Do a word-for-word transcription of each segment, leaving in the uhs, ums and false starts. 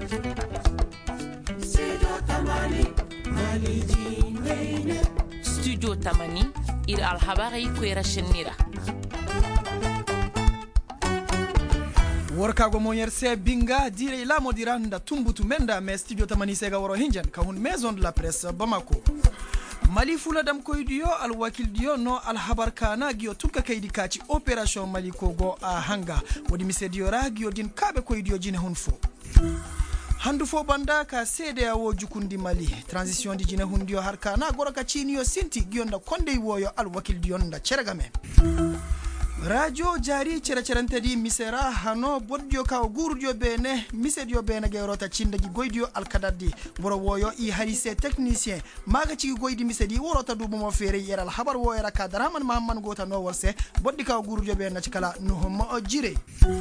Studio Tamani ir alhabari kwera shenira workago moyer se binga dire la modiranda tumbutu menda me studio Tamani sega woro hinjan ka hun maison de la presse Bamako Mali fula dam koydiyo al wakil diyo no al habar kana giyo tunka kaydi kaci opération Mali kogo a hanga wodi misediyo ra giyo din kabe koydiyo jine hun fo handu fo banda ka sede awo jukundi Mali transition di jine hundiyo har kana goro ka chiniyo sinti giyo nda konde woyo al wakil diyo nda ceragame radio jari cera cerantedi misera hano boddio ka gurdio bene misedio bene ge rota cindagi goydio alkadaddi boro woyo i harise technicien maga ci goydi misedi worota dubu mo fere yeral habar woyera ka daraman mahamman gota no worse boddi ka gurdio bene ci kala no mo jire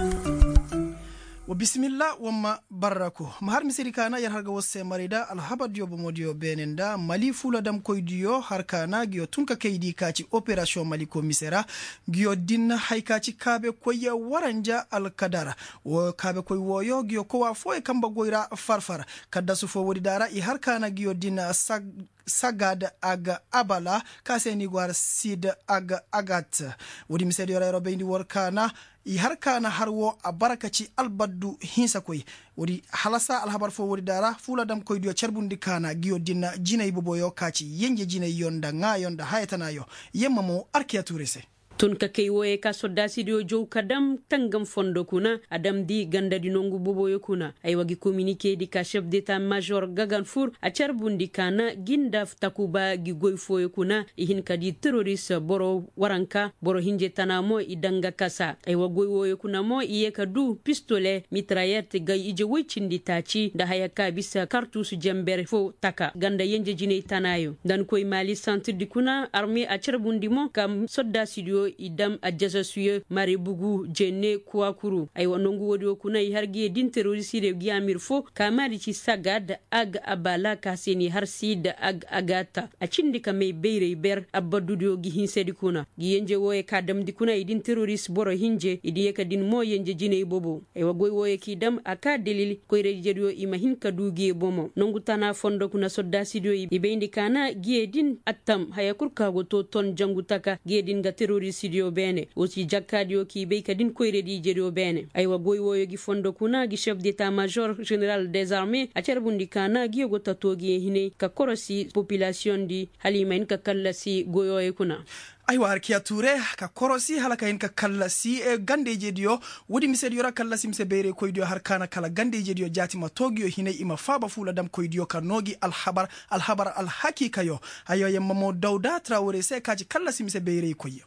wa bismillah wamma barako mahar misiri kana yar harga wasse marida alhabar diyo bomodio benenda Mali fula dam koydiyo harkana giyo tunka kaydi kaci opération Mali ko misera giyo dinna haykaci kabe koya waranja alkadara wo kabe koy woyo giyo ko wa foy kamba goyra farfara kadda su fo wodi dara i harkana giyo dinna sag sagad aga abala kaseni gwar sid aga agat wodi misedi yoro bendi workana i harkana harwo a barakaci albaddu hinsa koy wodi halasa alhabar fo wodi dara fula dam koydiyo cerbundi kana giyo dinna jinay boboyo kaci yenje jinay yonda nga yonda haytana yo yemma mo arkiaturese tun ka kay woye ka sodda sidio jow kadam tangam fondo kuna adam di ganda di nongu boboyo kuna ay wagi communiqué di ka chef d'état major Gagan Four a charbundi kana gindaf takuba gi goy foyo kuna ihin kadi terroriste boro waranka boro hinje tanamo idanga kasa ay wagoy woyo kuna mo iye kadu pistolet mitraillette gay ije woycindi taci da hayaka bisa cartouche jember fo taka ganda yenje jine tanayo dan koy Mali centre di kuna armée a charbundi mo kam sodda sidio idam a jasa suye mari bugu jenne kuakuru ay wonongu wodi kuna i hargi din terroriste de giamir fo kamari ci sagad ag abala kaseni har sid ag agata a cindi kame beire ber abadudio gi hinsedi kuna gi yenje woye kadam di kuna idin terroriste boro hinje idi ka din mo yenje jine bobo ay wagoy woye ki dam aka delil koy rejedio imahin kadugi bomo nongu tana fondo kuna sodda sidio ibe indi kana gi din attam hayakur kago to ton jangutaka gi din ga terroriste studio bene aussi jakkadio ki be kadin koyre di jerio bene ay wa goy woyo gi fondo kuna gi chef d'état major général des armées a cerbundi kana gi go tatogi hine ka korosi population di halimain ka kallasi goyo e kuna aywa arkiya ture ka korosi halaka hen ka kallasi e gandeje diyo wodi mised yora kallasi mse bere koydiyo har kana kala gandeje diyo jatima togiyo hine ima faba fula dam koydiyo kanogi alhabar alhabar alhakika yo ayo yemma mo dawda trawore se kaji kallasi mse bere koyyo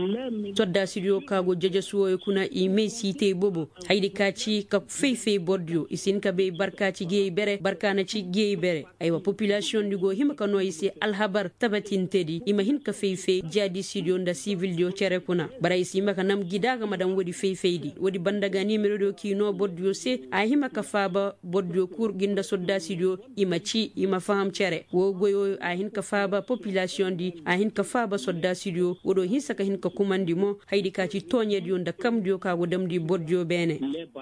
sodda studio kago jeje suwo kuna ime site bobo haydi kaci ka fefe bordio isin ka be barkaci gey bere barkana ci gey bere aywa population digo hima ka no isi alhabar tabatin tedi ima hin ka fefe jadi studio nda civil dio cere kuna bara isi maka nam gidaga madam wodi fefe di wodi bandaga numero do kino bordio se a hima ka faba bordio kur ginda sodda studio ima ci ima faham cere wo goyo a hin ka faba population di a hin ka faba sodda studio wodo hinsa ka hin ka kumandi mo haydi kaci toñedi yonda kam dio ka godamdi bordio bene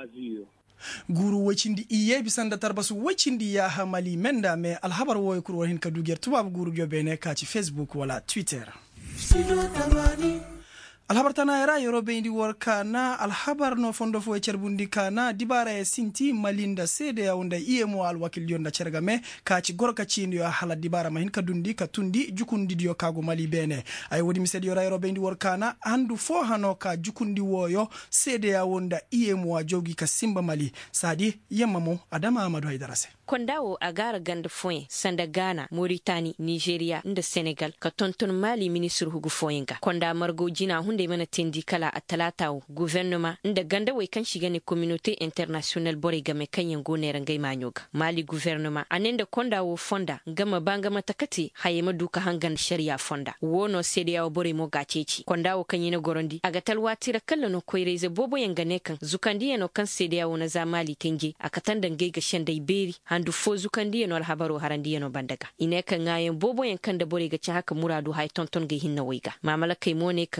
guru wacindi iye bisanda tarbasu wacindi ya hamali menda me alhabar woy kur hin ka duger tubab guru dio bene kaci Facebook wala Twitter alhabar tana era yorobe indi worka na alhabar no fondo fo cerbundi kana dibara e sinti malinda sede ya unda iye mo al wakil yonda cergame kaci gorka cindi yo hala dibara mahin ka dundi ka tundi jukundi dio kago Mali bene ay wodi mi sede yorobe indi worka na andu fo hano ka jukundi woyo sede ya wunda iye mo jogi ka simba Mali sadi yemma mo Adama Amadou Haydarase kondawo agara ganda foyen sanda Ghana Mauritanie Nigeria nda Senegal ka tonton Mali ministre hugu foyenga konda margo jina hunde mana tendi kala a talatawo gouvernement nda ganda way kan shiga ne communauté internationale bore game kanyen gonere ngai manyoga Mali gouvernement anenda konda wo fonda gama banga matakati hayema duka hangan sharia fonda wono sedia bore mo gaceci konda wo kanyene gorondi aga talwatira kala no koyreze bobo yangane kan zukandi no kan sedia wona za Mali tenje akatanda ngai ga shandai beri handu fo zukandi no alhabaro harandi no bandaga ine kan ngayen bobo yankan da bore ga ci haka muradu hay tonton ga hinna waiga mamala kai mo ne kan zukandi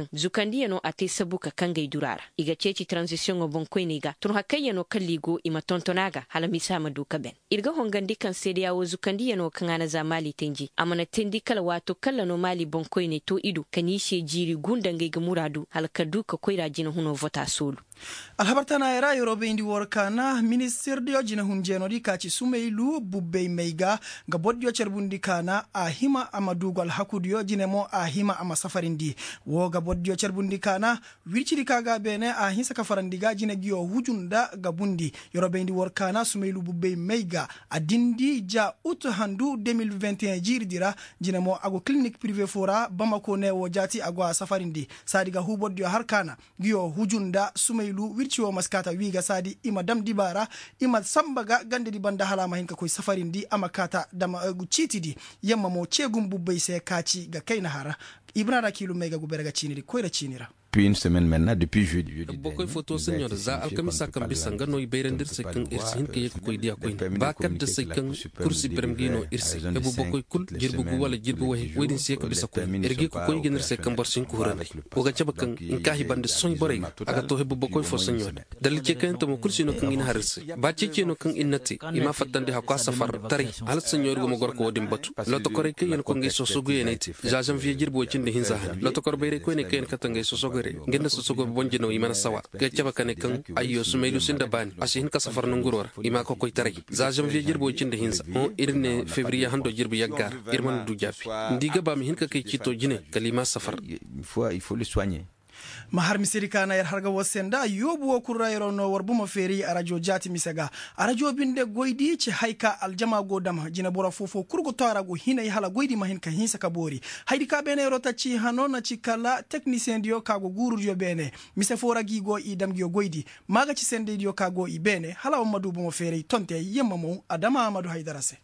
zukandi no ate sabuka kangay durara iga ceci transition o bonkoy niga tun hakay no kalligo ima tontonaga hala misama duka ben irga hongandi kan sedia o zukandi no kangana za mali tenji amana tendi kala wato kala no mali bonkoy ne to idu kanishe jiri gundangay ga muradu hala kaduka koyra jina huno vota sulu alhabartana era yorobe indi workana minister dio jina hunjeno di kaci sumeilu bubbe meiga ga boddio cerbundi kana a hima amadugo alhakudio jinemo a hima ama safarindi wo ga boddio cerbundi kana wircidi kaga bene a hisa ka farandiga jina giyo hujunda ga bundi yorobe indi workana sumeilu bubbe meiga adindi ja ut handu deux mille vingt et un jirdira jinemo ago clinique privé fora bamako ne wo jati ago safarindi sadiga hu boddio harkana giyo hujunda sumeilu lu wirciwo maskata wiga sadi ima dam dibara ima sambaga gande di banda halama hinka koy safarin di amakata dama uh, citidi yamma mo cegum bubbay se kaci ga kayna hara ibrara kilu mega guberga ciniri koyra cinira une semaine maintenant depuis jeudi bokoy photo senyor za alkamisa kan bisanga no iberendir sekan irsin ke koy dia koy bakat de sekan kursi permgino irsi e bu bokoy kul jirbu gu wala jirbu wahi wedin se ka bisa koy ergi ko koy genir sekan borsin ko horana o ga chabakan in kahi bande soy boray aga to hebu bokoy fo senyor dal ke kan to mo kursi no kan in harsi ba ce no kan innati ima fatande ha ko safar tari al senyor go mo gor ko dim batu lo to kore ke yen ko ngi sosogu yeneti ja janvier jirbu cinde hinza lo to kor bayre ko ne ken katangay sosogu ngenda so sogo bonje no imana sawa ga caba kane kan ayyo sumailu sinda bani asihin ka safar nun guror ima ko koy tare za janvier jirbo cinde hinsa o irne février hando jirbo yaggar irman du jafi ndiga ba mi hin ka kay cito jine kalima safar il faut il faut le soigner mahar misiri kana yar harga wasenda yobu wo kurayro no warbuma feri arajo jati misega arajo binde goydi ci hayka aljama godama jina bora fofo kurgo tara go hina hala goydi mahin ka hinsa ka bori haydi ka bene rota ci hanona ci kala technicien dio kago guru dio bene mise fora gigo idam gio goydi maga ci sende dio kago i bene hala madu mo feri tonte yemma mo adama amadou haydarase.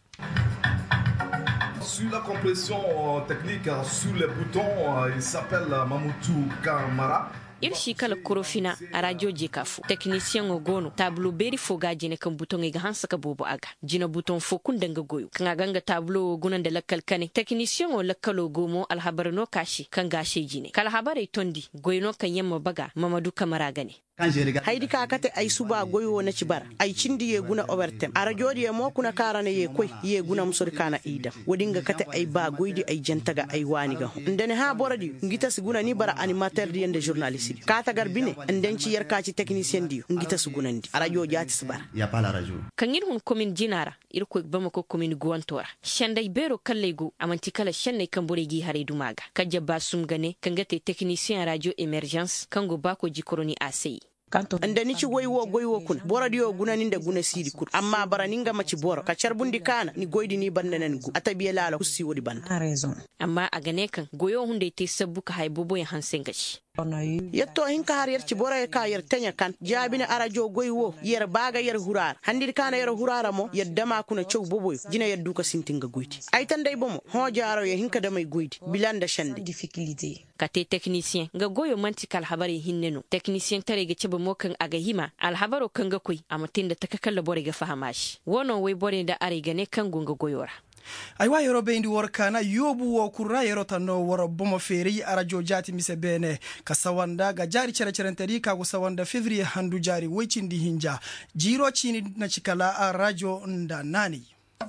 Sur la compression euh, technique, euh, sur les boutons, euh, il s'appelle euh, Mamoutou Kamara. irshi kala korofina a radio jikafu technicien o gono tableau beri foga jine kan bouton ga hansa ka bobo aga jina bouton fo kun danga goyo kan ganga tableau gunan da lakkal kane technicien o lakkalo gomo alhabarno kashi kan gashe jine kala habare tondi goyno kan yamma baga mamadu kamara gane haydi ka kate ay suba goyo na ci bara ay cindi ye guna overtem ara jodi ye mo kuna karana ye koy ye guna musor kana ida wodinga kate ay ba goydi ay jentaga ay waniga ndene ha boradi ngita siguna ni bara animateur di yende journaliste ka tagar bine nden ci yer ka ci technicien di ngita sugunandi ara jo jati sibara ya pala radio kan yin hun commune jinara ir ko bamako commune guantora shanday bero kallego amanti kala shanne kan boregi hare dumaga kajaba sum gane kan gate technicien radio emergence kan go bako jikoroni asei andani ci goywo goywo kun bora dio gunanin da guna sidi kur amma baraninga maci bora ka charbundi kana ni goydi ni bandanan gu atabiye lala kusi wodi ban a raison amma a gane kan goyo hunde te sabbuka haybobo ya hansen gashi yetto hinka har yer ci bora ka yer tenya kan jabina arajo goywo yer baga yer hurar handir kana yer hurara mo yeddama kuna cew boboy jina yeddu ka sintinga goyti ay tan day bomo ho jaaro ye hinka damay goyti bilanda shande difficulté kate technicien nga goyo mantikal habari hinneno technicien tare ga cebe mokan aga hima alhabaro kan ga koy amatinda takakalla bore ga fahamashi wono way bore da are gane kan gonga goyora aywa yorobe indi workana yobu wo kurra yorota no woro bomo feri arajo jati mise bene ka sawanda ga jari cere cerentari ka go sawanda février handu jari woicindi hinja jiro chini na chikala a radio nda nani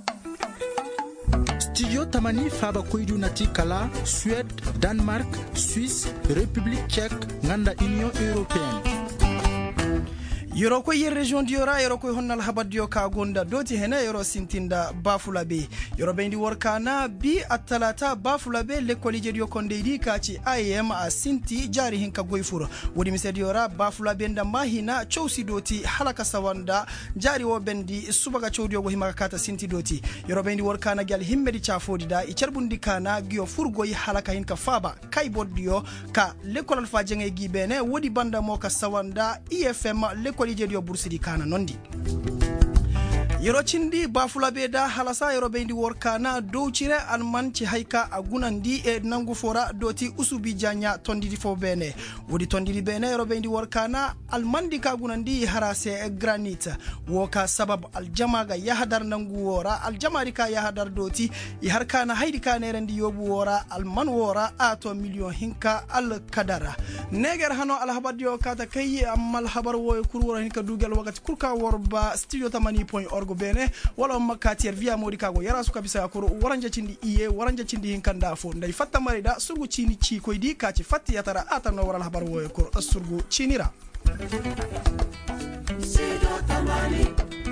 Studio Tamani Faba Koidu Nati Kala, Suède, Danemark, Suisse, République tchèque, Nganda Union Européenne. yoro ko yer region diora yoro ko honnal habaddio ka gonda doti hena yoro sintinda bafulabe yoro bendi workana bi atalata bafulabe le kolije dio kondeidi kaci I am a sinti jari hinka goyfuro wodi misedi yora bafulabe nda mahina chowsi doti halaka sawanda jari wo bendi subaga chowdio go himaka kata sinti doti yoro bendi workana gal himmedi chafodi da i charbundi kana gio furgoy halaka hinka faba kay boddio ka le kolal fa jenge gibene wodi banda mo ka sawanda I F M le kolije dio bursidi kana nondi yero cindi bafula beda halasa yero bendi workana dow cire alman ci hayka agunandi e nangu fora doti usubi janya tondidi fo bene wodi tondidi bene yero bendi workana almandi ka agunandi harase granite woka sabab aljamaga yahadar nangu wora aljamari ka yahadar doti i harkana haydi ka nerendi yobu wora alman wora ato million hinka al kadara neger hano alhabadio kata kay amal habar wo kurwora hinka dugel wakati kurka worba studio tamani point org bene wala makatier via modi kago yara su kabisa ko waranja cindi iye waranja cindi hinkanda fo nday fatta marida surgu cini ci koydi ka ci fatti yatara atano waral habar wo ko surgu cinira studio tamani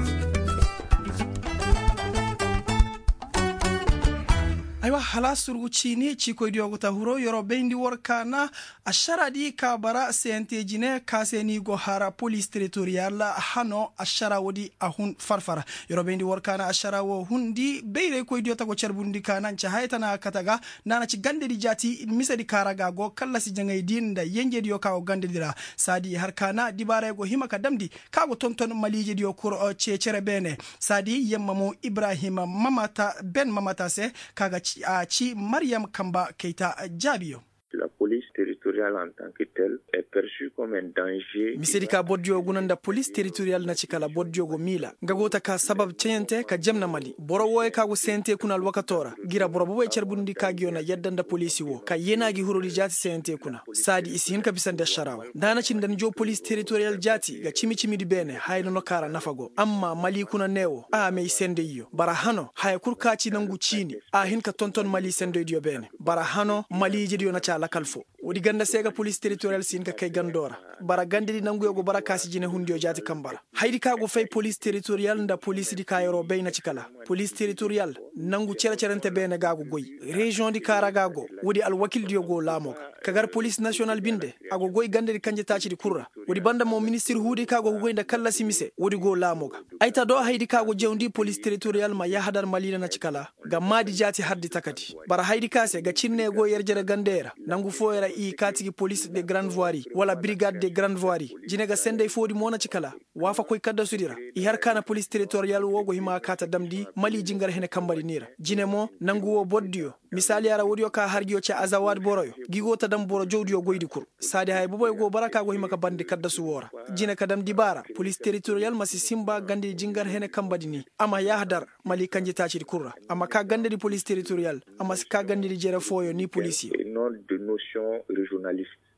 aywa hala surgu chini chiko idiogo tahuro yoro bendi workana asharadi kabara sente jine kaseni go hara police territorial hano ashara wodi ahun farfara yoro bendi workana ashara wo hundi beire ko idiota go cerbundi kana ncha haytana kataga nana ci gande di jati misadi karaga go kala si jangay dinda yenje dio kawo gande dira sadi harkana dibare go himaka damdi kago tonton malije dio kur cecere bene sadi yemmamo ibrahima mamata ben mamata se kaga a ci Mariam Kamba Keita Jabio. La police territoriale en tant que telle est perçue comme un danger. Misedika bodjo gunanda police territoriale na chikala bodjo go mila. Ngagota ka sabab chente ka jamna mali. Boro woe ka go sente kuna wakatora. Gira boro boe cherbundi ka giona yaddanda police wo. Ka yena gi hurodi jati sente kuna. Sadi isihin ka bisanda sharawa. Dana chindan jo police territoriale jati ga chimi chimi di bene hayno no kara nafago. Amma mali kuna newo a me sende yo. Barahano hay kurka chi nangu chini. A hin ka tonton mali sende dio bene. Barahano mali jedio na chala kalfo wodi ganda sega police territorial sin ka kay gandora bara gandidi nangu yogo bara kasi jine hundio jati kambara haydi ka go fay police territorial nda police di kayro bayna cikala police territorial nangu cera cerante bene gago goy region di karagago wodi al wakil diogo lamo kagar police national binde ago goy gandedi kanje taci di kurra wodi banda mo ministre hudi kago goynda kala simise wodi go lamoga ayta do haydi kago jewndi police territorial ma yahadar malina na cikala ga madi jati hardi takati bara haydi kase ga cinne go yerjere gandera nangu foyera i katigi police de grande voirie wala brigade de grande voirie jinega sende fodi mona cikala wafa koy kadda sudira i harkana police territorial wogo hima kata damdi mali jingar hene kambali nira jinemo nangu wo boddio misali ara wodi ka hargiyo ci azawad boroyo gigo ta dam boro jowdiyo goydi kur sadi hay boboy go baraka go hima ka bandi kadda su wora jine kadam dibara police territorial masi simba gandi jingar hene kambadi ni ama yahdar mali kanji taci di kurra ama ka gande di police territorial ama ka gande di jere foyo ni police non de notion régionaliste.